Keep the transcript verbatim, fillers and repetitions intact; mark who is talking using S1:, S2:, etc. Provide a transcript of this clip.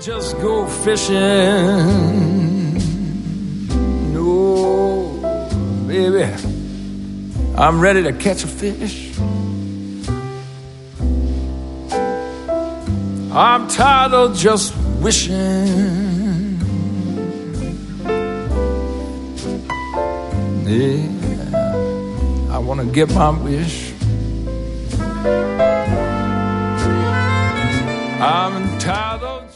S1: just go fishing. No, baby, I'm ready to catch a fish. I'm tired of just wishing. Yeah, I want to get my wish. I'm tired of